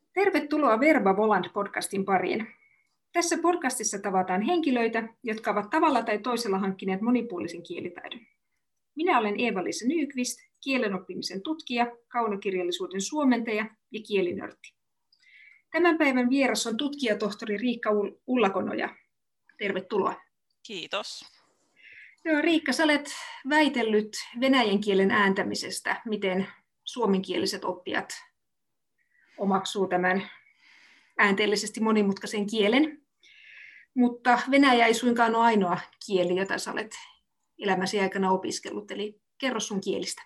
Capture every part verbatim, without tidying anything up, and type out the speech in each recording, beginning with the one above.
Tervetuloa Verba Volant-podcastin pariin. Tässä podcastissa tavataan henkilöitä, jotka ovat tavalla tai toisella hankkineet monipuolisen kielitaidon. Minä olen Eeva-Liisa Nyqvist, kielen oppimisen tutkija, kaunokirjallisuuden suomentaja ja kielinörtti. Tämän päivän vieras on tutkijatohtori Riikka Ullakonoja. Tervetuloa. Kiitos. Joo, Riikka, sä olet väitellyt venäjän kielen ääntämisestä, miten suomenkieliset oppijat omaksuu tämän äänteellisesti monimutkaisen kielen. Mutta venäjä ei suinkaan ole ainoa kieli, jota sä olet elämäsi aikana opiskellut, eli kerro sun kielistä.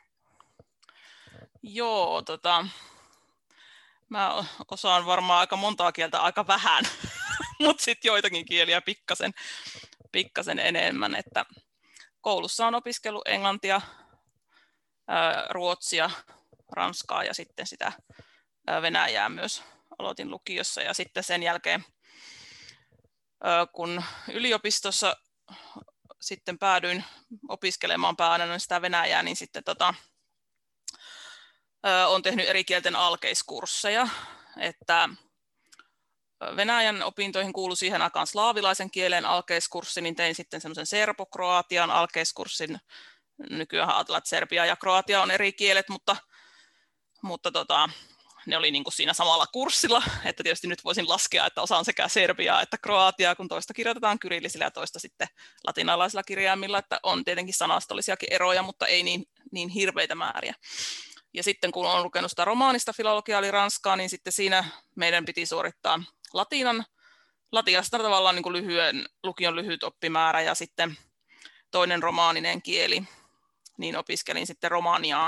Joo, tota, mä osaan varmaan aika montaa kieltä aika vähän, mutta sitten joitakin kieliä pikkasen, pikkasen enemmän. Että koulussa on opiskellut englantia, ää, ruotsia, ranskaa ja sitten sitä ää, venäjää myös aloitin lukiossa. Ja sitten sen jälkeen, ää, kun yliopistossa sitten päädyin opiskelemaan pääaineena sitä venäjää, niin sitten tota, olen tehnyt eri kielten alkeiskursseja, että Venäjän opintoihin kuului siihen aikaan slaavilaisen kielen alkeiskurssi, niin tein sitten semmoisen serbo-kroatian alkeiskurssin. Nykyään ajatellaan, että serbia ja kroatia on eri kielet, mutta, mutta tota, ne oli niin kuin siinä samalla kurssilla, että tietysti nyt voisin laskea, että osaan sekä serbiaa että kroatiaa, kun toista kirjoitetaan kyrillisillä ja toista sitten latinalaisilla kirjaimilla, että on tietenkin sanastollisiakin eroja, mutta ei niin, niin hirveitä määriä. Ja sitten kun olen lukenut sitä romaanista filologiaa eli ranskaa, niin sitten siinä meidän piti suorittaa latinan, latinasta tavallaan niin kuin lyhyen, lukion lyhyt oppimäärä ja sitten toinen romaaninen kieli, niin opiskelin sitten romaniaa.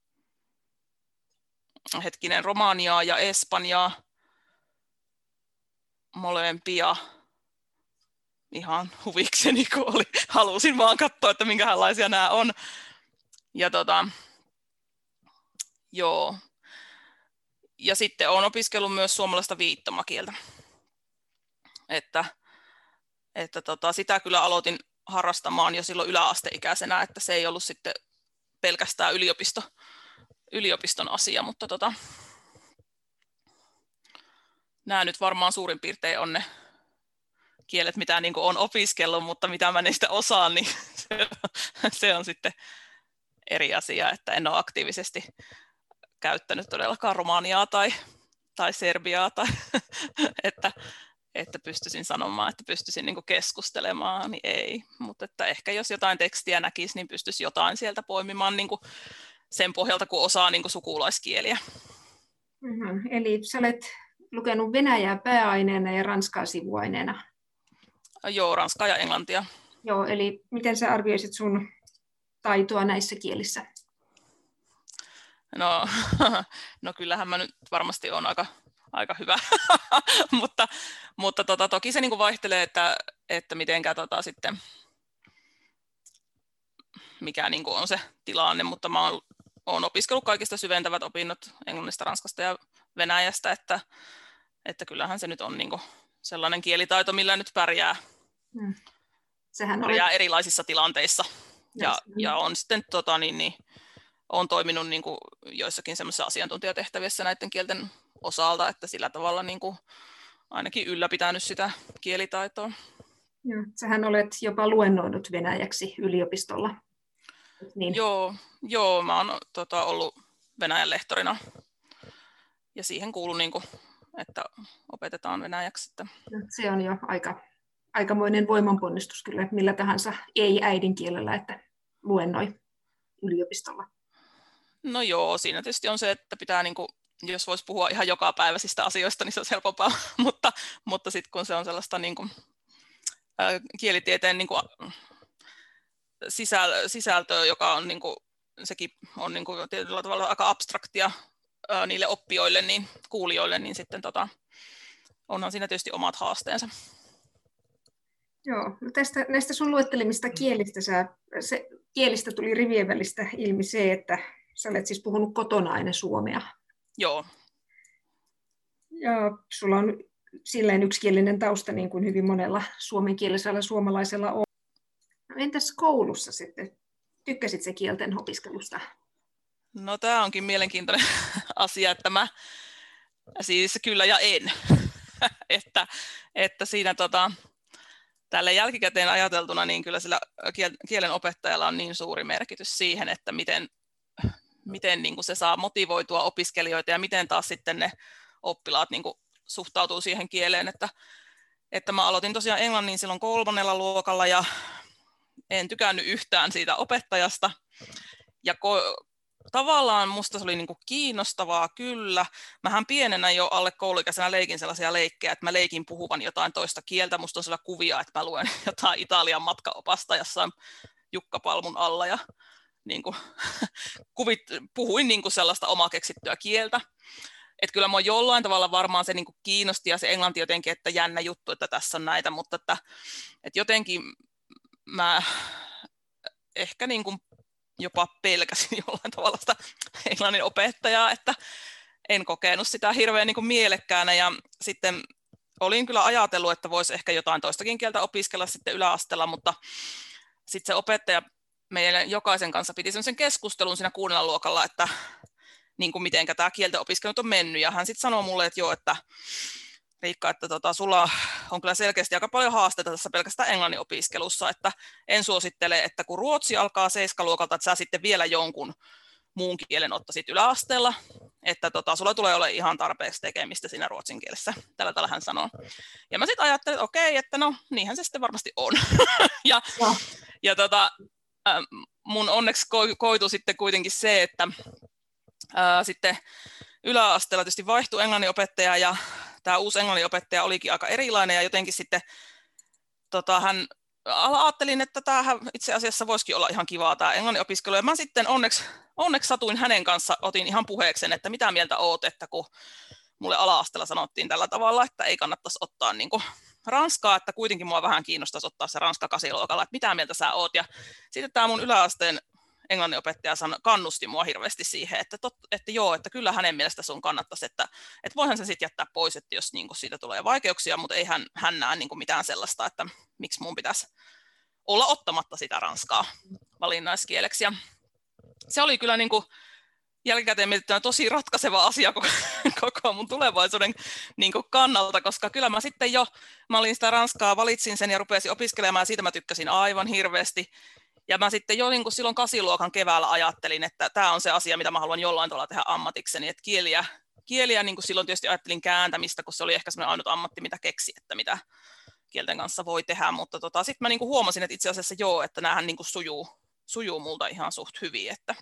Hetkinen, romaniaa ja espanjaa, molempia ihan huvikseni, kun oli, halusin vaan katsoa, että minkälaisia nämä on. Ja tota, joo. Ja sitten olen opiskellut myös suomalaista viittomakieltä. Että, että tota, sitä kyllä aloitin harrastamaan jo silloin yläasteikäisenä, että se ei ollut sitten pelkästään yliopisto, yliopiston asia, mutta tota, nämä nyt varmaan suurin piirtein on ne kielet, mitä niin kuin olen opiskellut, mutta mitä mä niistä osaan, niin se, se on sitten eri asia, että en ole aktiivisesti käyttänyt todellakaan romaniaa tai, tai serbiaa, tai, että, että pystyisin sanomaan, että pystyisin niin kuin keskustelemaan, niin ei. Mutta että ehkä jos jotain tekstiä näkisi, niin pystyisi jotain sieltä poimimaan niin kuin sen pohjalta, kun osaa niin kuin sukulaiskieliä. Mm-hmm. Eli sä olet lukenut venäjää pääaineena ja ranskaa sivuaineena. Joo, ranskaa ja englantia. Joo, eli miten sä arvioisit sun taitoa näissä kielissä? No, no kyllähän mä nyt varmasti olen aika, aika hyvä, mutta, mutta tota, toki se niinku vaihtelee, että, että mitenkä tota, sitten, mikä niinku on se tilanne, mutta mä oon, oon opiskellut kaikista syventävät opinnot englannista, ranskasta ja venäjästä, että, että kyllähän se nyt on niinku sellainen kielitaito, millä nyt pärjää, hmm. Sehän pärjää oli erilaisissa tilanteissa ja, ja on sitten tota, niin, niin, olen toiminut niin kuin joissakin semmoisissa asiantuntijatehtävissä näiden kielten osalta, että sillä tavalla niin kuin ainakin ylläpitänyt sitä kielitaitoa. Ja, sähän olet jopa luennoinut venäjäksi yliopistolla. Niin. Joo, joo, mä oon tota, ollut Venäjän lehtorina ja siihen kuuluu, niin kuin, että opetetaan venäjäksi. Että se on jo aika, aikamoinen voimanponnistus kyllä millä tahansa ei-äidinkielellä, että luennoi yliopistolla. No joo, siinä tietysti on se, että pitää, niin kuin, jos voisi puhua ihan jokapäiväisistä asioista, niin se on helpompaa, mutta, mutta sitten kun se on sellaista niin kuin, ää, kielitieteen niin kuin, sisäl, sisältöä, joka on, niin kuin, sekin on niin kuin, tietyllä tavalla aika abstraktia ää, niille oppijoille, niin kuulijoille, niin sitten tota, onhan siinä tietysti omat haasteensa. Joo, no tästä, näistä sun luettelemista kielistä, sä, se, kielistä tuli rivien välistä ilmi se, että sä olet siis puhunut kotona aina suomea. Joo. Ja sulla on silleen yksikielinen tausta, niin kuin hyvin monella suomenkielisellä suomalaisella on. No entäs koulussa sitten? Tykkäsit sä kielten opiskelusta? No tämä onkin mielenkiintoinen asia, että mä Siis kyllä ja en. että, että siinä tota, tälle jälkikäteen ajateltuna, niin kyllä sillä kielen opettajalla on niin suuri merkitys siihen, että miten, miten niin kuin se saa motivoitua opiskelijoita ja miten taas sitten ne oppilaat niin kuin suhtautuu siihen kieleen, että, että mä aloitin tosiaan englannin silloin kolmannella luokalla ja en tykännyt yhtään siitä opettajasta ja ko- tavallaan musta se oli niinku kiinnostavaa kyllä. Mähän pienenä jo alle kouluikäisenä leikin sellaisia leikkejä, että mä leikin puhuvan jotain toista kieltä. Musta on sellaisia kuvia, että mä luen jotain Italian matkaopasta jossain jukkapalmun alla ja niinku, kuvit, puhuin niinku sellaista omaa keksittyä kieltä. Et kyllä mua jollain tavalla varmaan se niinku kiinnosti ja se englanti jotenkin, että jännä juttu, että tässä on näitä, mutta että, että jotenkin mä ehkä niinku jopa pelkäsin jollain tavalla sitä englannin opettajaa, että en kokenut sitä hirveän niin kuin mielekkäänä ja sitten olin kyllä ajatellut, että voisi ehkä jotain toistakin kieltä opiskella sitten yläasteella, mutta sitten se opettaja meidän jokaisen kanssa piti sellaisen keskustelun siinä kuudella luokalla, että niin kuin mitenkä tämä kielten opiskelu on mennyt ja hän sitten sanoi mulle, että joo, että Riikka, että tota, sulla on kyllä selkeästi aika paljon haasteita tässä pelkästään englannin opiskelussa, että en suosittele, että kun ruotsi alkaa seiskaluokalta, että sä sitten vielä jonkun muun kielen ottaisit yläasteella, että tota, sulla tulee olla ihan tarpeeksi tekemistä siinä ruotsin kielessä, tällä tavalla hän sanoo. Ja mä sitten ajattelin, että okei, että no niinhän se sitten varmasti on. ja ja. ja tota, mun onneksi koitu sitten kuitenkin se, että ää, sitten yläasteella tietysti vaihtui englanninopettaja ja tämä uusi englanninopettaja olikin aika erilainen ja jotenkin sitten tota, hän ajattelin, että tämähän itse asiassa voisikin olla ihan kivaa tämä englanninopiskelu. Ja mä sitten onneksi, onneksi satuin hänen kanssa, otin ihan puheeksen, että mitä mieltä oot, että kun mulle ala-asteella sanottiin tällä tavalla, että ei kannattaisi ottaa niin kuin ranskaa, että kuitenkin mua vähän kiinnostaisi ottaa se ranska kasiluokalla, että mitä mieltä sä oot. Ja sitten tämä mun yläasteen englanninopettaja kannusti mua hirveästi siihen, että, tot, että joo, että kyllä hänen mielestä sun kannattaisi, että, että voihan se sitten jättää pois, että jos niin kuin siitä tulee vaikeuksia, mutta ei hän, hän näe niin kuin mitään sellaista, että miksi mun pitäisi olla ottamatta sitä ranskaa valinnaiskieleksi. Ja se oli kyllä niin kuin jälkikäteen mietittynä tosi ratkaiseva asia koko, koko mun tulevaisuuden niin kuin kannalta, koska kyllä mä sitten jo, mä olin sitä ranskaa, valitsin sen ja rupesin opiskelemaan ja siitä mä tykkäsin aivan hirveästi. Ja mä sitten jo niin kuin silloin kasiluokan keväällä ajattelin, että tämä on se asia, mitä mä haluan jollain tavalla tehdä ammatikseni. Että kieliä, kieliä niin kuin silloin tietysti ajattelin kääntämistä, kun se oli ehkä semmoinen ainut ammatti, mitä keksi, että mitä kielten kanssa voi tehdä. Mutta tota, sitten mä niin kuin huomasin, että itse asiassa joo, että näähän niin kuin sujuu, sujuu multa ihan suht hyvin. Että,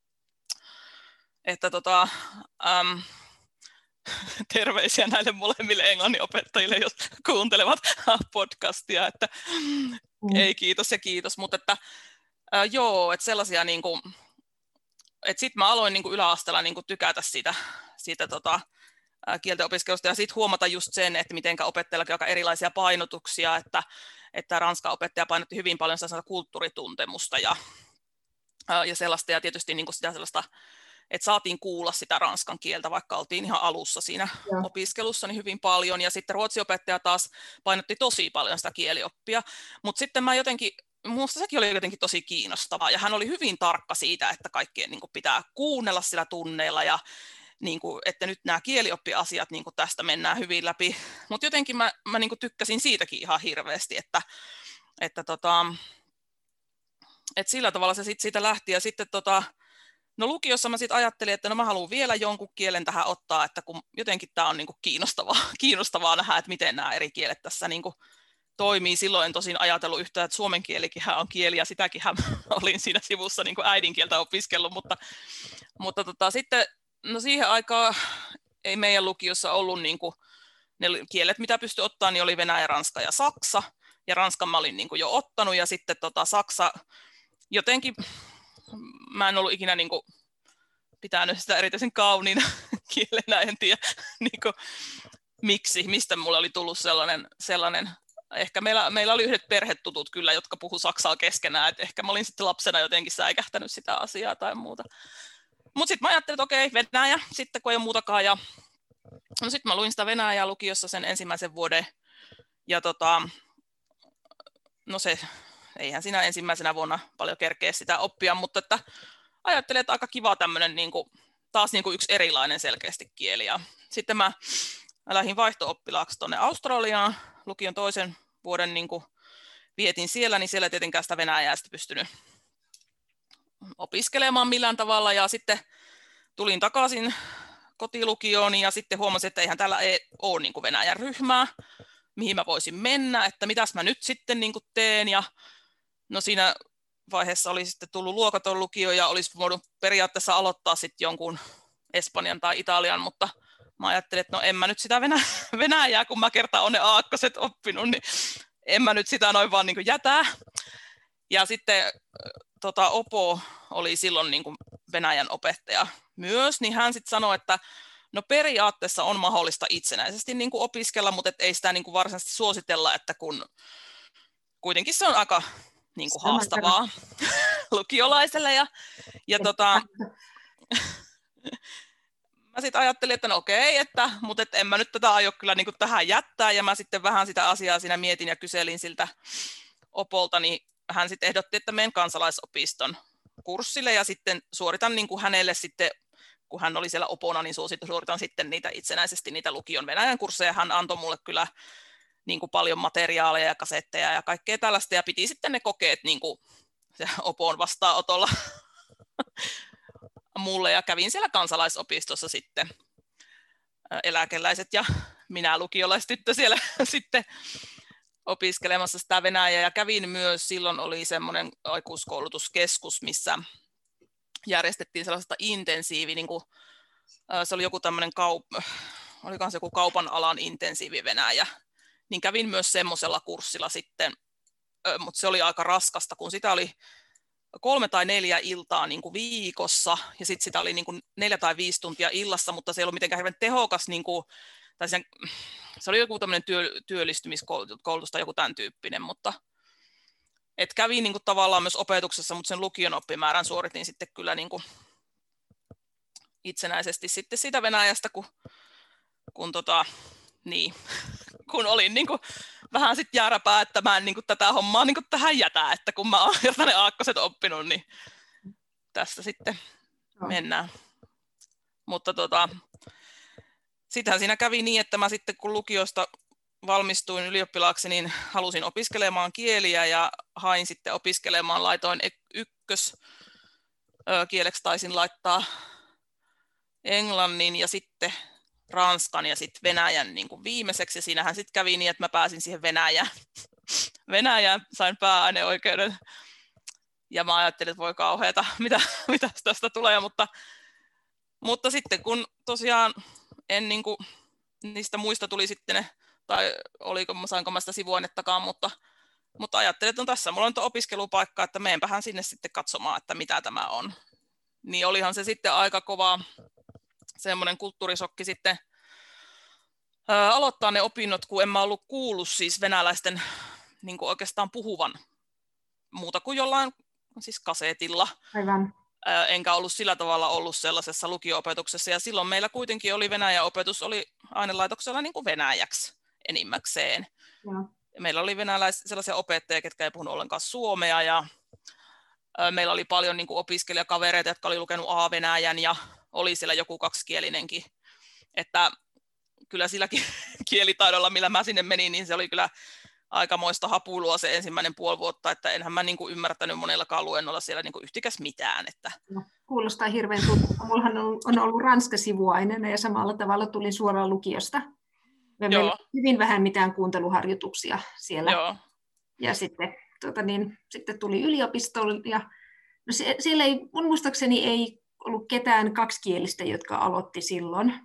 että tota, äm, terveisiä näille molemmille englanninopettajille, jos kuuntelevat podcastia. Että, mm. Ei kiitos ja kiitos, mutta että Äh, joo, että sellaisia, niin kuin, että sitten mä aloin niin kuin yläasteella niin kuin tykätä siitä, siitä tota, ää, kielten opiskelusta ja sitten huomata just sen, että mitenkä opettajallakin on aika erilaisia painotuksia, että, että ranskan opettaja painotti hyvin paljon sellaista kulttuurituntemusta ja, ää, ja sellaista ja tietysti niin kuin sitä sellaista, että saatiin kuulla sitä ranskan kieltä, vaikka oltiin ihan alussa siinä ja. opiskelussa niin hyvin paljon ja sitten ruotsiopettaja taas painotti tosi paljon sitä kielioppia, mutta sitten mä jotenkin minusta sekin oli jotenkin tosi kiinnostavaa ja hän oli hyvin tarkka siitä, että kaikkien niin kuin pitää kuunnella sillä tunneilla ja niin kuin, että nyt nämä kielioppiasiat niin kuin tästä mennään hyvin läpi, mutta jotenkin mä, mä niin kuin tykkäsin siitäkin ihan hirveästi, että, että, tota, että sillä tavalla se sit siitä lähti ja sitten tota, no lukiossa mä sitten ajattelin, että no mä haluan vielä jonkun kielen tähän ottaa, että kun jotenkin tämä on niin kuin kiinnostavaa, kiinnostavaa nähdä, että miten nämä eri kielet tässä niin kuin toimii. Silloin en tosin ajatellut yhtään, että suomen kielikin on kieli ja sitäkin olin siinä sivussa niin kuin äidinkieltä opiskellut, mutta, mutta tota, sitten no siihen aikaan ei meidän lukiossa ollut niin kuin, ne kielet, mitä pystyi ottaa, niin oli Venäjä, Ranska ja Saksa, ja Ranskan mä olin niin kuin jo ottanut, ja sitten tota, Saksa jotenkin, mä en ollut ikinä niin kuin, pitänyt sitä erityisen kauniina kielenä, en tiedä niin kuin, miksi, mistä mulle oli tullut sellainen, sellainen ehkä meillä, meillä oli yhdet perhetutut kyllä, jotka puhu saksaa keskenään, että ehkä mä olin sitten lapsena jotenkin säikähtänyt sitä asiaa tai muuta. Mutta sitten mä ajattelin, että okei, Venäjä, sitten kun ei ole muutakaan. Ja no sitten mä luin sitä Venäjää lukiossa sen ensimmäisen vuoden. Ja tota, no se, eihän siinä ensimmäisenä vuonna paljon kerkeä sitä oppia, mutta että ajattelin, että aika kiva tämmöinen niin kuin taas niin kuin yksi erilainen selkeästi kieli. Ja sitten mä, mä lähdin vaihto-oppilaaksi tuonne Australiaan, lukion toisen vuoden niin kuin vietin siellä, niin siellä tietenkään sitä venäjää sitten pystynyt opiskelemaan millään tavalla, ja sitten tulin takaisin kotilukioon, ja sitten huomasin, että eihän täällä ei ole niin kuin Venäjän ryhmää, mihin mä voisin mennä, että mitäs mä nyt sitten niin kuin teen, ja no siinä vaiheessa oli sitten tullut luokaton lukio, ja olisi voinut periaatteessa aloittaa sitten jonkun Espanjan tai Italian, mutta mä ajattelin, että no en mä nyt sitä Venäjää, kun mä kertaan on ne aakkoset oppinut, niin en mä nyt sitä noin vaan niin kuin jätä. Ja sitten tota, Opo oli silloin niin kuin Venäjän opettaja myös, niin hän sitten sanoi, että no periaatteessa on mahdollista itsenäisesti niin kuin opiskella, mutta et ei sitä niin kuin varsinaisesti suositella, että kun kuitenkin se on aika niin kuin haastavaa lukiolaiselle. Ja, ja tota, mä sitten ajattelin, että no okei, että, mutta et en mä nyt tätä aio kyllä niin kuin tähän jättää, ja mä sitten vähän sitä asiaa siinä mietin ja kyselin siltä Opolta, niin hän sitten ehdotti, että menen kansalaisopiston kurssille, ja sitten suoritan niin kuin hänelle sitten, kun hän oli siellä Opona, niin suoritan sitten niitä itsenäisesti niitä lukion Venäjän kursseja. Hän antoi mulle kyllä niin kuin paljon materiaaleja ja kasetteja ja kaikkea tällaista, ja piti sitten ne kokeet niin kuin se Opon vastaanotolla mulle, ja kävin siellä kansalaisopistossa sitten eläkeläiset ja minä lukiolaistyttö siellä sitten opiskelemassa sitä Venäjää, ja kävin myös, silloin oli semmoinen aikuiskoulutuskeskus, missä järjestettiin sellaista intensiivi, niin kuin, se oli joku tämmöinen, kaup- olikohan se joku kaupan alan intensiivi Venäjä, niin kävin myös semmoisella kurssilla sitten, mutta se oli aika raskasta, kun sitä oli kolme tai neljä iltaa niin kuin viikossa, ja sitten sitä oli niin kuin neljä tai viisi tuntia illassa, mutta se ei ollut mitenkään hirveän tehokas, niin kuin, tai sen, se oli joku tämmöinen työ, työllistymiskoulutus tai joku tämän tyyppinen, mutta et kävin niin kuin tavallaan myös opetuksessa, mutta sen lukion oppimäärän suoritin sitten kyllä niin kuin itsenäisesti sitten siitä Venäjästä, kun, kun, tota, niin, kun olin niin kuin vähän sitten jääräpää, että mä en niin kuin tätä hommaa niin kuin tähän jätä, että kun mä oon ne aakkoset oppinut, niin tästä sitten no. mennään. Mutta tota, sittenhän siinä kävi niin, että mä sitten kun lukiosta valmistuin ylioppilaaksi, niin halusin opiskelemaan kieliä ja hain sitten opiskelemaan, laitoin ykkös kieleksi taisin laittaa englannin ja sitten ranskan ja sitten venäjän niin kuin viimeiseksi, ja siinähän sitten kävi niin, että mä pääsin siihen Venäjään. Venäjään sain pääaineoikeuden, ja mä ajattelin, että voi kauheata, mitä, mitä tästä tulee, mutta, mutta sitten kun tosiaan en niin kuin, niistä muista tuli sitten ne, tai oliko, sainko mä sitä sivuainettakaan, mutta, mutta ajattelin, että on tässä, mulla on tuo opiskelupaikka, että meenpähän sinne sitten katsomaan, että mitä tämä on. Niin olihan se sitten aika kova semmoinen kulttuurisokki sitten ää, aloittaa ne opinnot, kun en mä ollut kuullut siis venäläisten niin kuin oikeastaan puhuvan muuta kuin jollain siis kasetilla. Aivan. Ää, enkä ollut sillä tavalla ollut sellaisessa lukio-opetuksessa, ja silloin meillä kuitenkin oli Venäjän opetus oli ainelaitoksella niin kuin venäjäksi enimmäkseen. Ja meillä oli venäläisiä sellaisia opettajia, ketkä ei puhunut ollenkaan suomea, ja ää, meillä oli paljon niin kuin opiskelijakavereita, jotka oli lukenut A-venäjän, ja oli siellä joku kaksikielinenkin, että kyllä silläkin kielitaidolla, millä mä sinne menin, niin se oli kyllä aikamoista hapuilua se ensimmäinen puoli vuotta, että enhän mä niinku ymmärtänyt monellakaan luennolla siellä niinku yhtikäs mitään. Että... No, kuulostaa hirveän tutulta. Mullahan on ollut ranska-sivuaineena ja samalla tavalla tulin suoraan lukiosta. Me meillä oli hyvin vähän mitään kuunteluharjoituksia siellä. Joo. Ja sitten, tuota niin, sitten tuli yliopistoon, ja no se, siellä ei, mun muistaakseni ei ollut ketään kaksikielistä, jotka aloitti silloin.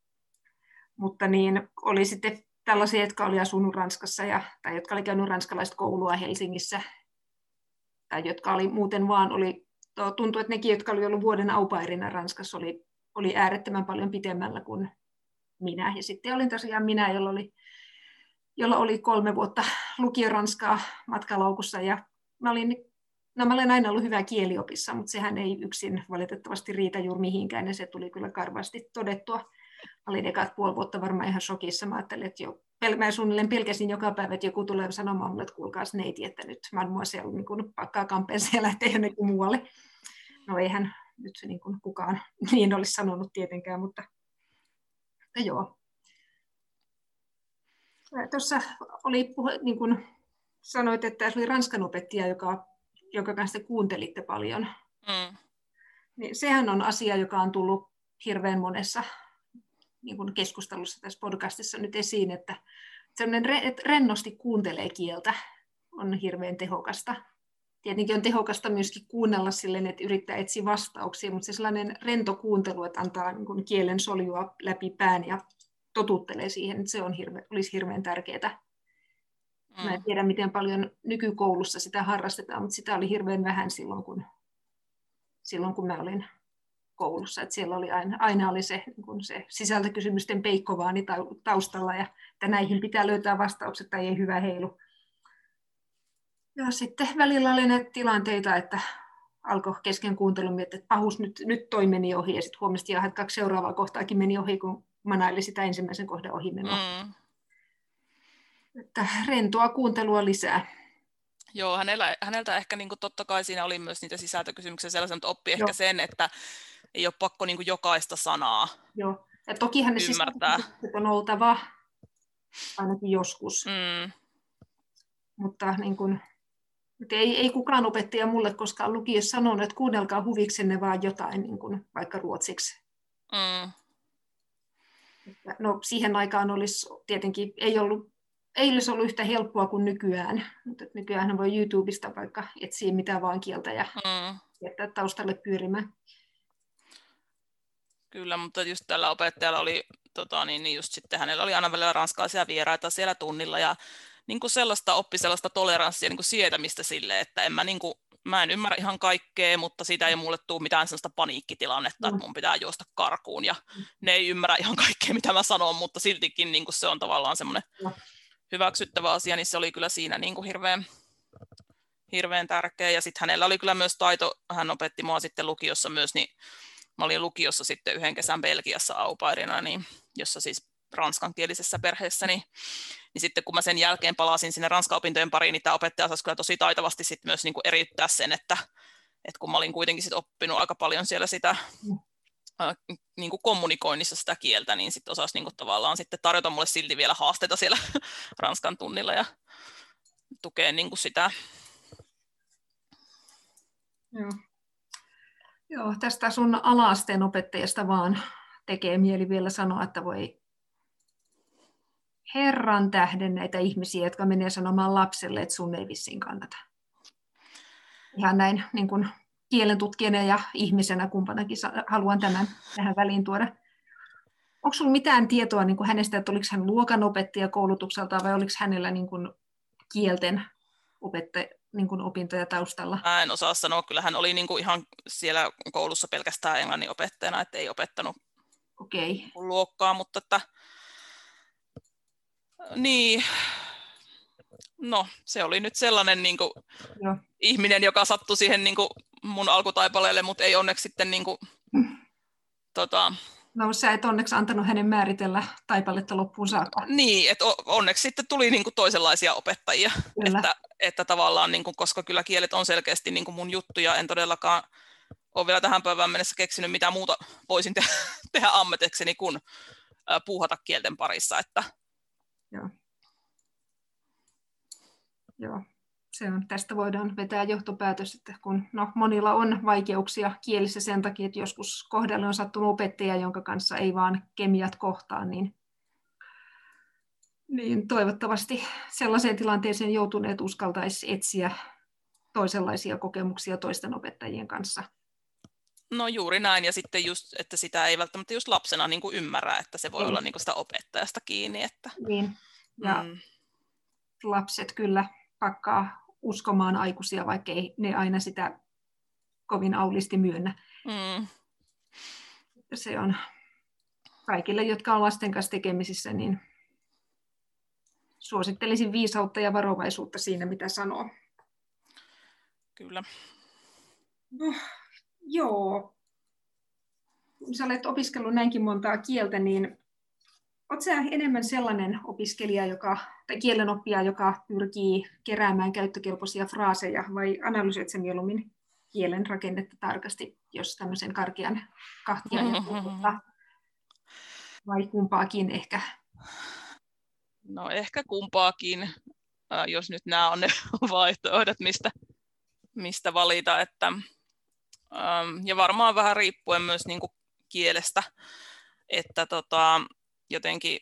Mutta niin oli sitten tällaisia, jotka oli asunut Ranskassa ja, tai jotka oli käynyt ranskalaista koulua Helsingissä, tai jotka oli muuten vaan, oli, tuntui, että nekin, jotka oli ollut vuoden au pairina Ranskassa, oli, oli äärettömän paljon pitemmällä kuin minä. Ja sitten olin tosiaan minä, jolla oli, jolla oli kolme vuotta lukio-ranskaa matkalaukussa, ja mä olin, no mä olen aina ollut hyvä kieliopissa, mutta sehän ei yksin valitettavasti riitä juuri mihinkään, ja se tuli kyllä karvaasti todettua. Mä olin ekat puoli vuotta varmaan ihan shokissa. Mä ajattelin, että jo, mä suunnilleen pelkäsin joka päivä, että joku tulee sanomaan mulle, että kuulkaas neiti, että nyt mademoiselle niin pakkaa kampeensa ja lähtee jonnekin muualle. No eihän, nyt se niin kuin kukaan niin olisi sanonut tietenkään, mutta, mutta joo. Tuossa oli puhe, niin kuin sanoit, että oli ranskan opettaja, joka, jonka kanssa kuuntelitte paljon. Mm. Niin sehän on asia, joka on tullut hirveän monessa niin kuin keskustelussa tässä podcastissa nyt esiin, että sellainen, että rennosti kuuntelee kieltä on hirveän tehokasta. Tietenkin on tehokasta myöskin kuunnella silleen, että yrittää etsiä vastauksia, mutta se sellainen rento kuuntelu, että antaa niin kuin kielen soljua läpi pään ja totuttelee siihen, että se on hirve, olisi hirveän tärkeää. Mm. Mä en tiedä, miten paljon nykykoulussa sitä harrastetaan, mutta sitä oli hirveän vähän silloin, kun, silloin, kun mä olin koulussa. Että siellä oli aina, aina oli se, niin kuin se sisältökysymysten peikkovaani taustalla, ja että näihin pitää löytää vastaukset tai ei hyvä heilu. Ja sitten välillä oli näitä tilanteita, että alkoi kesken kuuntelun miettiä, että pahus, nyt, nyt toi meni ohi, ja sitten huomasi, että kaksi seuraavaa kohtaakin meni ohi, kun manaili sitä ensimmäisen kohdan ohi menoa. Mm. Että rentoa kuuntelua lisää. Joo, hänellä, häneltä ehkä niin kuin totta kai siinä oli myös niitä sisältökysymyksiä sellaisen, että oppi ehkä Joo. sen, että ei ole pakko niin kuin jokaista sanaa Joo, ja tokihan ne sisältökysymykset on oltava ainakin joskus. Mm. Mutta niin kuin, ei, ei kukaan opettaja mulle koskaan lukiossa sanonut, että kuunnelkaa huviksenne vaan jotain, niin kuin vaikka ruotsiksi. Mm. No siihen aikaan olisi tietenkin, ei, ollut, ei olisi ollut yhtä helppoa kuin nykyään. Mutta nykyään voi YouTubesta vaikka etsiä mitä vaan kieltä ja mm. jättää taustalle pyörimään. Kyllä, mutta just tällä opettajalla oli, tota, niin, niin just sitten hänellä oli aina välillä ranskalaisia vieraita siellä tunnilla ja niin kuin sellaista oppi sellaista toleranssia niin kuin sietämistä sille, että en mä, niin kuin, mä en ymmärrä ihan kaikkea, mutta siitä ei mulle tule mitään sellaista paniikkitilannetta, mm. että mun pitää juosta karkuun ja mm. ne ei ymmärrä ihan kaikkea, mitä mä sanon, mutta siltikin niin kuin se on tavallaan semmoinen mm. hyväksyttävä asia, niin se oli kyllä siinä niin kuin hirveän, hirveän tärkeä. Ja sitten hänellä oli kyllä myös taito, hän opetti mua sitten lukiossa myös, niin mä olin lukiossa sitten yhden kesän Belgiassa au pairina, niin, jossa siis ranskankielisessä perheessä, niin, niin sitten kun mä sen jälkeen palasin sinne ranska-opintojen pariin, niin tämä opettaja osasi kyllä tosi taitavasti sitten myös niin kuin eriyttää sen, että, että kun mä olin kuitenkin sit oppinut aika paljon siellä sitä äh, niin kuin kommunikoinnissa sitä kieltä, niin sitten osasi niin kuin tavallaan sitten tarjota mulle silti vielä haasteita siellä ranskan tunnilla ja tukea niin kuin sitä. Joo. Joo, tästä sun ala-asteen opettajasta vaan tekee mieli vielä sanoa, että voi herran tähden näitä ihmisiä, jotka menee sanomaan lapselle, että sun ei vissiin kannata. Ihan näin niin kuin kielentutkijana ja ihmisenä kumpanakin haluan tämän tähän väliin tuoda. Onko sinulla mitään tietoa niin kuin hänestä, että oliko hän luokanopettaja koulutukselta vai oliko hänellä niin kuin kielten opettaja? Niin kuin opintoja taustalla? Mä en osaa sanoa, kyllä hän oli niin kuin ihan siellä koulussa pelkästään englannin opettajana, että ei opettanut okay. luokkaa, mutta että niin, no se oli nyt sellainen niin kuin ihminen, joka sattui siihen niin kuin mun alkutaipaleelle, mutta ei onneksi sitten niin kuin, tota, no sä et onneksi antanut hänen määritellä taipaletta loppuun saakka. Niin, että onneksi sitten tuli niin kuin toisenlaisia opettajia, että, että tavallaan, niin kuin, koska kyllä kielet on selkeästi niin kuin mun juttu ja en todellakaan ole vielä tähän päivään mennessä keksinyt mitä muuta voisin te- tehdä ammatekseni kuin äh, puuhata kielten parissa. Että... Joo. Joo. Se on, tästä voidaan vetää johtopäätös, että kun no, monilla on vaikeuksia kielissä sen takia, että joskus kohdalle on sattunut opettaja, jonka kanssa ei vaan kemiat kohtaa, niin, niin toivottavasti sellaiseen tilanteeseen joutuneet uskaltaisi etsiä toisenlaisia kokemuksia toisten opettajien kanssa. No juuri näin, ja sitten just, että sitä ei välttämättä just lapsena niin kuin ymmärrä, että se voi ei. olla niin kuin sitä opettajasta kiinni. Että... Niin, ja mm. lapset kyllä pakkaa uskomaan aikuisia, vaikka ei ne aina sitä kovin aulisti myönnä. Mm. Se on kaikille, jotka on lasten kanssa tekemisissä, niin suosittelisin viisautta ja varovaisuutta siinä, mitä sanoo. Kyllä. No, joo. Kun sä olet opiskellut näinkin montaa kieltä, niin oletko sä enemmän sellainen opiskelija, joka, tai kielenoppija, joka pyrkii keräämään käyttökelpoisia fraaseja, vai analysoit sä mieluummin kielen rakennetta tarkasti, jos tämmöisen karkean kahtia mm-hmm. vai kumpaakin ehkä? No ehkä kumpaakin, jos nyt nämä on ne vaihtoehdot, mistä, mistä valita. Että, ja varmaan vähän riippuen myös niin kuin kielestä, että tota, jotenkin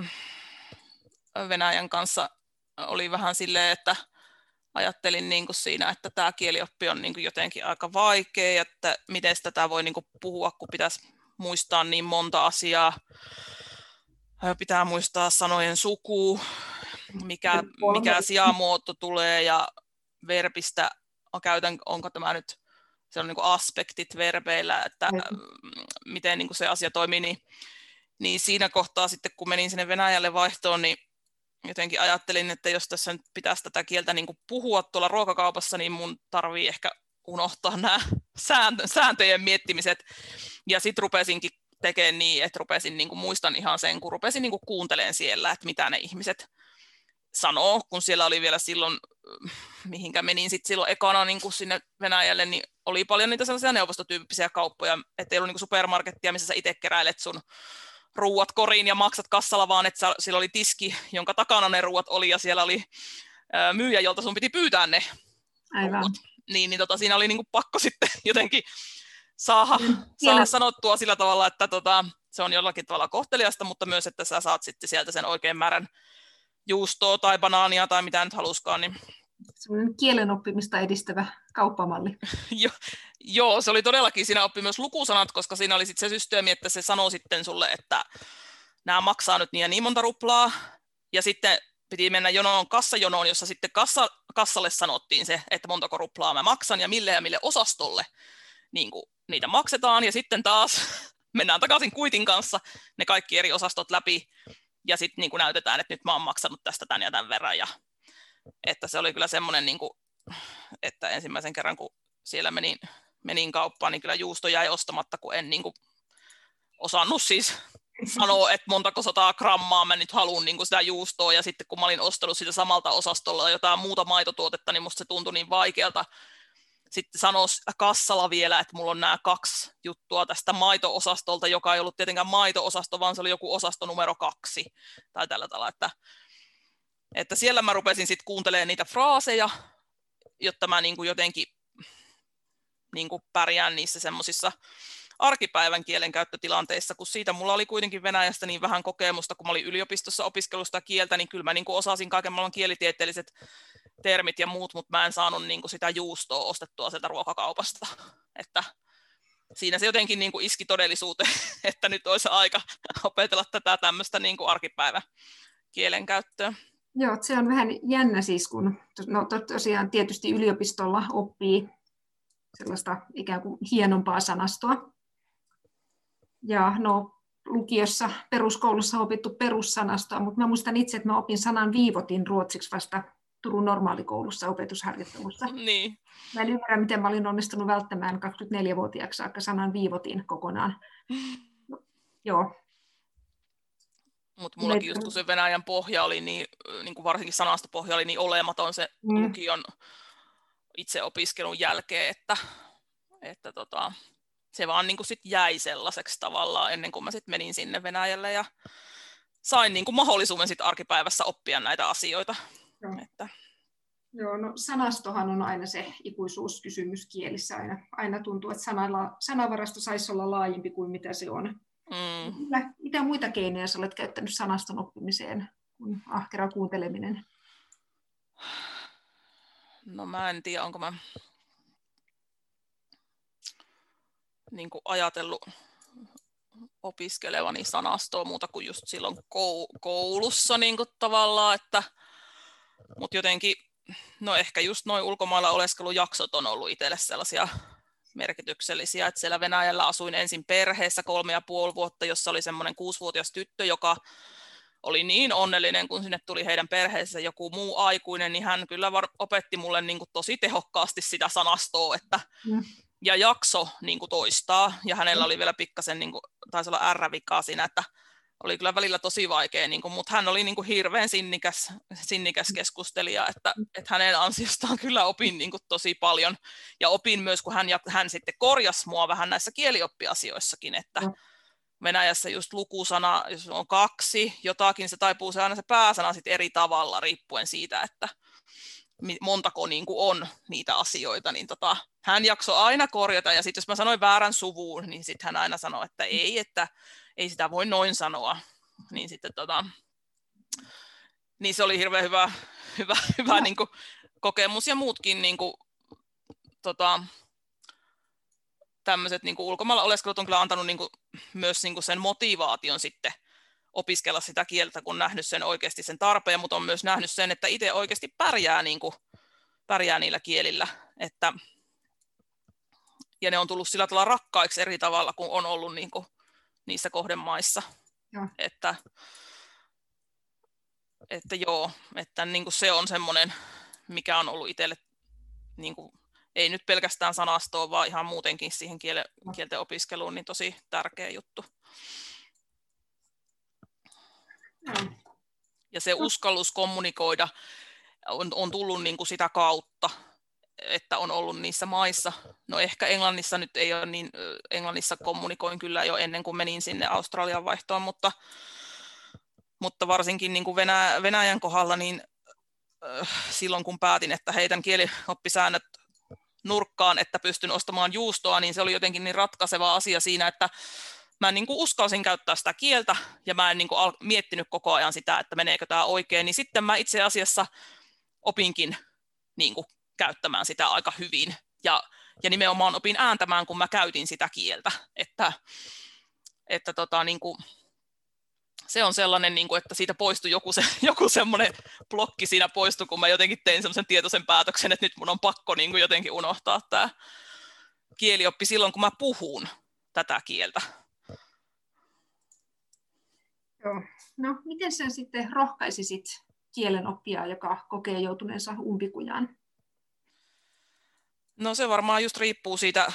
Venäjän kanssa oli vähän silleen, että ajattelin niin kuin siinä, että tämä kielioppi on niin kuin jotenkin aika vaikea, että miten tätä voi niin kuin puhua, kun pitäisi muistaa niin monta asiaa. Pitää muistaa sanojen suku, mikä, mikä sijamuoto tulee ja verbistä, käytän, onko tämä nyt, se on niin kuin aspektit verbeillä, että miten niin kuin se asia toimii, niin, niin siinä kohtaa sitten, kun menin sinne Venäjälle vaihtoon, niin jotenkin ajattelin, että jos tässä nyt pitäisi tätä kieltä niin kuin puhua tuolla ruokakaupassa, niin mun tarvii ehkä unohtaa nämä sääntöjen miettimiset. Ja sitten rupesinkin tekemään niin, että rupesin, niin kuin muistan ihan sen, kun rupesin niin kuin kuuntelemaan siellä, että mitä ne ihmiset sanoo, kun siellä oli vielä silloin, mihinkä menin sitten silloin ekana niin kuin sinne Venäjälle, niin oli paljon niitä sellaisia neuvostotyyppisiä kauppoja, ettei ollut niin kuin supermarkettia, missä sä itse keräilet sun ruuat koriin ja maksat kassalla, vaan että siellä oli tiski, jonka takana ne ruuat oli, ja siellä oli ää, myyjä, jolta sun piti pyytää ne ruuat. Niin, niin tota, siinä oli niinku pakko sitten jotenkin saada, saada sanottua sillä tavalla, että tota, se on jollakin tavalla kohteliasta, mutta myös, että sä saat sitten sieltä sen oikein määrän juustoa tai banaania tai mitä nyt haluskaan. Niin... Sellainen kielen oppimista edistävä kauppamalli. jo, joo, se oli todellakin. Siinä oppi myös lukusanat, koska siinä oli sitten se systeemi, että se sanoo sitten sulle, että nämä maksaa nyt niin ja niin monta ruplaa. Ja sitten piti mennä jonoon, kassajonoon, jossa sitten kassa, kassalle sanottiin se, että montako ruplaa mä maksan ja mille ja mille osastolle niin kuin niitä maksetaan. Ja sitten taas mennään takaisin kuitin kanssa ne kaikki eri osastot läpi. Ja sitten niin kuin näytetään, että nyt mä oon maksanut tästä tämän ja tämän verran. Ja että se oli kyllä semmoinen, niin kuin, että ensimmäisen kerran kun siellä menin, menin kauppaan, niin kyllä juusto jäi ostamatta, kun en niin kuin osannut siis sanoa, että montako sataa grammaa mä nyt haluan niin kuin sitä juustoa. Ja sitten kun mä olin ostanut sitä samalta osastolla jotain muuta maitotuotetta, niin musta se tuntui niin vaikealta. Sitten sanoi kassalla vielä, että mulla on nämä kaksi juttua tästä maito-osastolta, joka ei ollut tietenkään maito-osasto, vaan se oli joku osasto numero kaksi. Tai tällä tavalla, että, että siellä mä rupesin sitten kuuntelemaan niitä fraaseja, jotta mä niin kuin jotenkin niin kuin pärjään niissä semmoisissa arkipäivän kielenkäyttötilanteissa, kun siitä mulla oli kuitenkin Venäjästä niin vähän kokemusta, kun mä olin yliopistossa opiskelusta kieltä, niin kyllä mä niin kuin osasin kaiken maailman kielitieteelliset termit ja muut, mutta mä en saanut niin kuin sitä juustoa ostettua sieltä ruokakaupasta. Että siinä se jotenkin niin kuin iski todellisuuteen, että nyt olisi aika opetella tätä tämmöistä niin kuin arkipäivän kielenkäyttöä. Joo, se on vähän jännä siis, kun no, tosiaan tietysti yliopistolla oppii sellaista ikään kuin hienompaa sanastoa. Ja no, lukiossa, peruskoulussa on opittu perussanastoa, mutta mä muistan itse, että mä opin sanan viivotin ruotsiksi vasta Turun normaalikoulussa opetusharjoittelussa. Niin. Mä en ymmärrä, miten mä olin onnistunut välttämään kaksikymmentäneljävuotiaaksi saakka sanan viivotin kokonaan. No, joo. Mutta mullakin just kun se Venäjän pohja oli niin, niin kuin varsinkin sanastopohja oli niin olematon se mm. lukion itse opiskelun jälkeen, että, että tota, se vaan niin kuin sit jäi sellaiseksi tavallaan ennen kuin mä sit menin sinne Venäjälle ja sain niin kuin mahdollisuuden sit arkipäivässä oppia näitä asioita. Joo. Että. Joo, no sanastohan on aina se ikuisuuskysymys kielissä. Aina, aina tuntuu, että sanala, sanavarasto saisi olla laajempi kuin mitä se on. Mm. Mitä, mitä muita keinoja sä olet käyttänyt sanaston oppimiseen kuin ahkera kuunteleminen? No mä en tiedä, onko mä niin kuin ajatellut opiskelevani sanastoa muuta kuin just silloin koulussa niin kuin tavallaan, että mutta jotenkin, no ehkä just noin ulkomailla oleskelujaksot on ollut itselle sellaisia merkityksellisiä, että siellä Venäjällä asuin ensin perheessä kolme ja puoli vuotta, jossa oli semmoinen kuusivuotias tyttö, joka oli niin onnellinen, kun sinne tuli heidän perheensä joku muu aikuinen, niin hän kyllä var- opetti mulle niin kuin tosi tehokkaasti sitä sanastoa, että mm. ja jakso niin kuin toistaa, ja hänellä oli vielä pikkasen, niin kuin, taisi olla R-vikaa siinä, että oli kyllä välillä tosi vaikea, niin kuin, mutta hän oli niin kuin hirveän sinnikäs, sinnikäs keskustelija, että, että hänen ansiostaan kyllä opin niin kuin tosi paljon. Ja opin myös, kun hän, hän sitten korjasi mua vähän näissä kielioppiasioissakin, että no. Venäjässä just lukusana, jos on kaksi jotakin, se taipuu se aina se pääsana sitten eri tavalla, riippuen siitä, että montako niin kuin on niitä asioita, niin tota, hän jaksoi aina korjata, ja sitten jos mä sanoin väärän suvun, niin sitten hän aina sanoi, että ei, että ei sitä voi noin sanoa, niin sitten tota, niin se oli hirveän hyvä, hyvä, hyvä niin kuin kokemus, ja muutkin niin kuin, tota, tämmöiset niin kuin ulkomailla oleskelut on kyllä antanut niin kuin, myös niin kuin sen motivaation sitten opiskella sitä kieltä, kun nähnyt sen oikeasti sen tarpeen, mutta on myös nähnyt sen, että itse oikeasti pärjää, niin kuin, pärjää niillä kielillä. Että, ja ne on tullut sillä tavalla rakkaiksi eri tavalla, kun on ollut niin kuin, niissä kohdemaissa. Ja. Että, että joo, että niin kuin se on semmoinen, mikä on ollut itselle, niin kuin, ei nyt pelkästään sanastoa, vaan ihan muutenkin siihen kielen, kielten opiskeluun, niin tosi tärkeä juttu. Ja se uskallus kommunikoida on, on tullut niin kuin sitä kautta, että on ollut niissä maissa. No ehkä Englannissa nyt ei ole niin, Englannissa kommunikoin kyllä jo ennen kuin menin sinne Australian vaihtoon, mutta, mutta varsinkin niin kuin Venä, Venäjän kohdalla, niin äh, silloin kun päätin, että heitän kielioppisäännöt nurkkaan, että pystyn ostamaan juustoa, niin se oli jotenkin niin ratkaiseva asia siinä, että mä niin kuin uskalsin käyttää sitä kieltä, ja mä en niin kuin miettinyt koko ajan sitä, että meneekö tämä oikein, niin sitten mä itse asiassa opinkin niin kuin käyttämään sitä aika hyvin, ja, ja nimenomaan opin ääntämään, kun mä käytin sitä kieltä, että, että tota, niin kuin, se on sellainen, niin kuin, että siitä poistui joku, se, joku semmoinen blokki siinä poistui, kun mä jotenkin tein semmoisen tietoisen päätöksen, että nyt mun on pakko niin kuin jotenkin unohtaa tämä kielioppi silloin, kun mä puhun tätä kieltä. Joo. No, miten sä sitten rohkaisisit kielenoppijaa, joka kokee joutuneensa umpikujaan? No se varmaan just riippuu siitä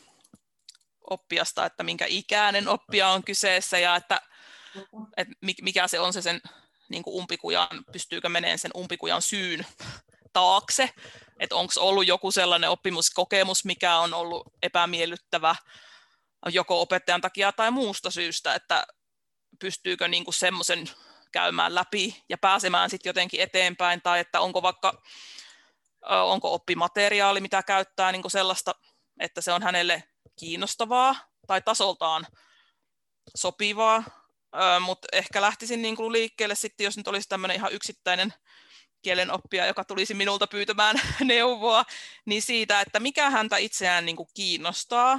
oppijasta, että minkä ikäinen oppija on kyseessä ja että, että mikä se on se sen niin kuin umpikujan, pystyykö menemään sen umpikujan syyn taakse, että onko ollut joku sellainen oppimuskokemus, mikä on ollut epämiellyttävä joko opettajan takia tai muusta syystä, että pystyykö niin kuin semmoisen käymään läpi ja pääsemään sitten jotenkin eteenpäin, tai että onko vaikka onko oppimateriaali, mitä käyttää niin kuin sellaista, että se on hänelle kiinnostavaa tai tasoltaan sopivaa, mutta ehkä lähtisin niin kuin liikkeelle sitten, jos nyt olisi tämmöinen ihan yksittäinen kielenoppija, joka tulisi minulta pyytämään neuvoa, niin siitä, että mikä häntä itseään niin kuin kiinnostaa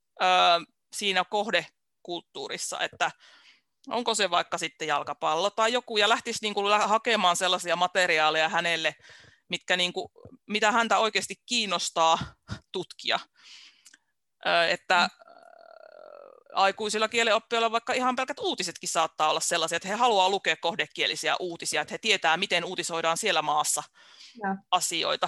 siinä kohdekulttuurissa, että onko se vaikka sitten jalkapallo tai joku, ja lähtisi niin kuin hakemaan sellaisia materiaaleja hänelle, mitkä niin kuin, mitä häntä oikeasti kiinnostaa tutkia. Että aikuisilla kielenoppijoilla vaikka ihan pelkät uutisetkin saattaa olla sellaisia, että he haluaa lukea kohdekielisiä uutisia, että he tietää, miten uutisoidaan siellä maassa ja. asioita.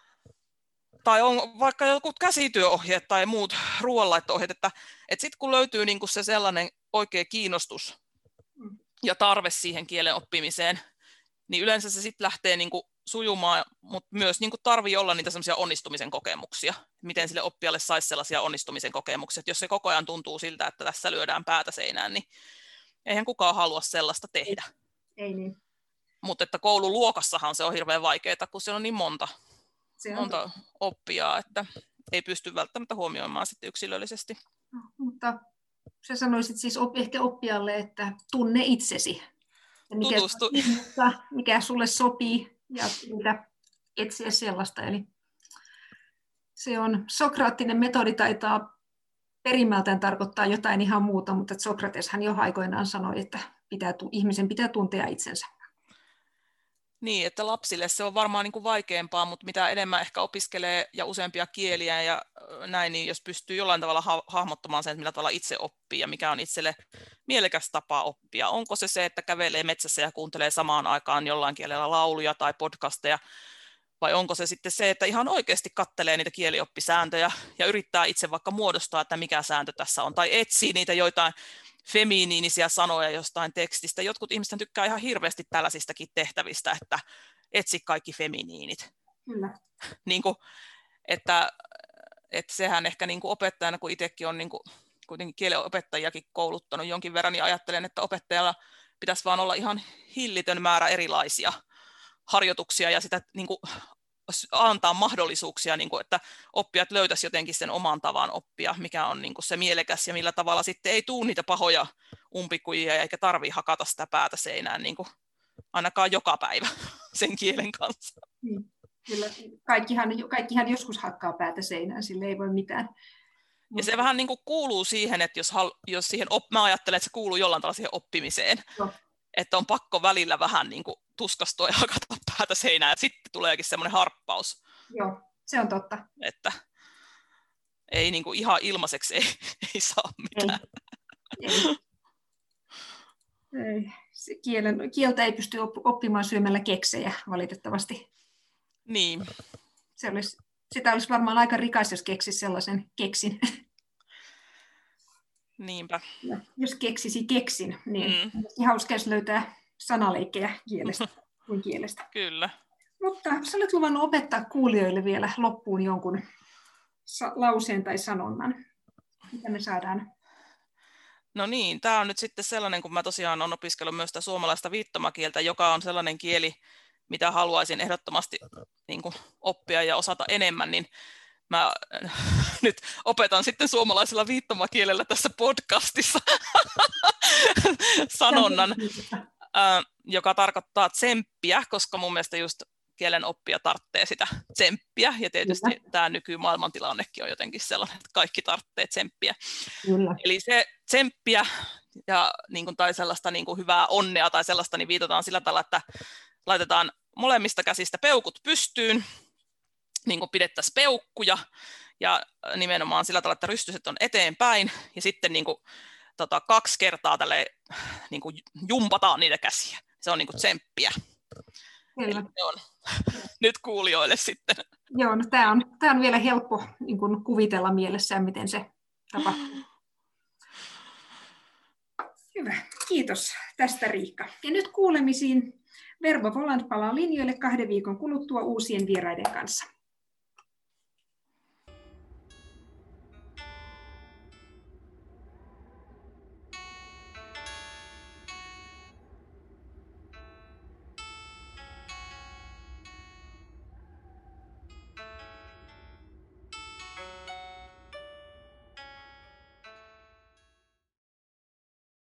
Tai on vaikka jotkut käsityöohjeet tai muut ruoanlaitto-ohjeet, että, että sitten kun löytyy niin kuin se sellainen oikea kiinnostus ja tarve siihen kielen oppimiseen, niin yleensä se sitten lähtee niin kuin sujumaan, mutta myös niin kuin tarvii olla niitä sellaisia onnistumisen kokemuksia. Miten sille oppijalle saisi sellaisia onnistumisen kokemuksia, että jos se koko ajan tuntuu siltä, että tässä lyödään päätä seinään, niin eihän kukaan halua sellaista tehdä. Ei niin. Mutta että koululuokassahan se on hirveän vaikeaa, kun siellä on niin monta, on monta totta. oppijaa, että ei pysty välttämättä huomioimaan sitten yksilöllisesti. No, mutta sä sanoisit siis op- ehkä oppijalle, että tunne itsesi. Ja mikä, Tutustu. mikä sulle sopii ja mitä etsiä sellaista. Eli se on sokraattinen metodi, taitaa perimmältään tarkoittaa jotain ihan muuta, mutta Sokrates hän jo aikoinaan sanoi, että pitää, ihmisen pitää tuntea itsensä. Niin, että lapsille se on varmaan niin kuin vaikeampaa, mutta mitä enemmän ehkä opiskelee ja useampia kieliä ja näin, niin jos pystyy jollain tavalla ha- hahmottamaan sen, että millä tavalla itse oppii ja mikä on itselle mielekäs tapa oppia. Onko se se, että kävelee metsässä ja kuuntelee samaan aikaan jollain kielellä lauluja tai podcasteja, vai onko se sitten se, että ihan oikeasti kattelee niitä kielioppisääntöjä ja yrittää itse vaikka muodostaa, että mikä sääntö tässä on, tai etsii niitä joitain feminiinisiä sanoja jostain tekstistä. Jotkut ihmiset tykkää ihan hirveästi tällaisistakin tehtävistä, että etsi kaikki feminiinit. Kyllä. Niin kuin, että, että sehän ehkä niin kuin opettajana, kun itsekin on niin kuin, kuitenkin kielenopettajiakin kouluttanut jonkin verran, niin ajattelen, että opettajalla pitäisi vaan olla ihan hillitön määrä erilaisia harjoituksia ja sitä niin kuin, antaa mahdollisuuksia, niin kuin, että oppijat löytäisi jotenkin sen oman tavan oppia, mikä on niin kuin se mielekäs ja millä tavalla sitten ei tule niitä pahoja umpikujia eikä tarvitse hakata sitä päätä seinään niin kuin, ainakaan joka päivä sen kielen kanssa. Niin. Kyllä, kaikkihan, kaikkihan joskus hakkaa päätä seinään, sille ei voi mitään. Ja se vähän niin kuin kuuluu siihen, että jos, jos siihen op, mä ajattelen, että se kuuluu jollain tavalla siihen oppimiseen, no. Että on pakko välillä vähän niin kuin tuskastua ja hakata päätä seinään, ja sitten tuleekin semmoinen harppaus. Joo, se on totta. Että ei niin kuin ihan ilmaiseksi ei, ei saa mitään. Ei. Ei. Ei. Se kielen, kieltä ei pysty oppimaan syömällä keksejä, valitettavasti. Niin. Se olisi, sitä olisi varmaan aika rikas, jos keksisi sellaisen keksin. Niinpä. Ja jos keksisi keksin, niin mm. hauska jos löytää sanaleikkejä kielestä kuin kielestä. Kyllä. Mutta sä olet luvannut opettaa kuulijoille vielä loppuun jonkun sa- lauseen tai sanonnan. Mitä me saadaan? No niin, tämä on nyt sitten sellainen, kun mä tosiaan olen opiskellut myös sitä suomalaista viittomakieltä, joka on sellainen kieli, mitä haluaisin ehdottomasti niin kuin, oppia ja osata enemmän, niin mä nyt opetan sitten suomalaisella viittomakielellä tässä podcastissa sanonnan, äh, joka tarkoittaa tsemppiä, koska mun mielestä just kielen oppija tarvitsee sitä tsemppiä, ja tietysti Kyllä. tämä nykymaailmantilannekin on jotenkin sellainen, että kaikki tarvitsee tsemppiä. Kyllä. Eli se tsemppiä ja, niin kuin, tai sellaista niin kuin, hyvää onnea tai sellaista, niin viitataan sillä tavalla, että laitetaan molemmista käsistä peukut pystyyn, niin kuin pidettäisiin peukkuja, ja nimenomaan sillä tavalla, että rystyset on eteenpäin, ja sitten niin kuin, tota, kaksi kertaa tälle, niin kuin, jumpataan niitä käsiä. Se on niin kuin tsemppiä. Kyllä. Eli on nyt kuulijoille sitten. Joo, no tämä on, tämä on vielä helppo niin kuin kuvitella mielessään, miten se tapahtuu. Hyvä, kiitos tästä Riikka. Ja nyt kuulemisiin. Verbo Volant palaa linjoille kahden viikon kuluttua uusien vieraiden kanssa.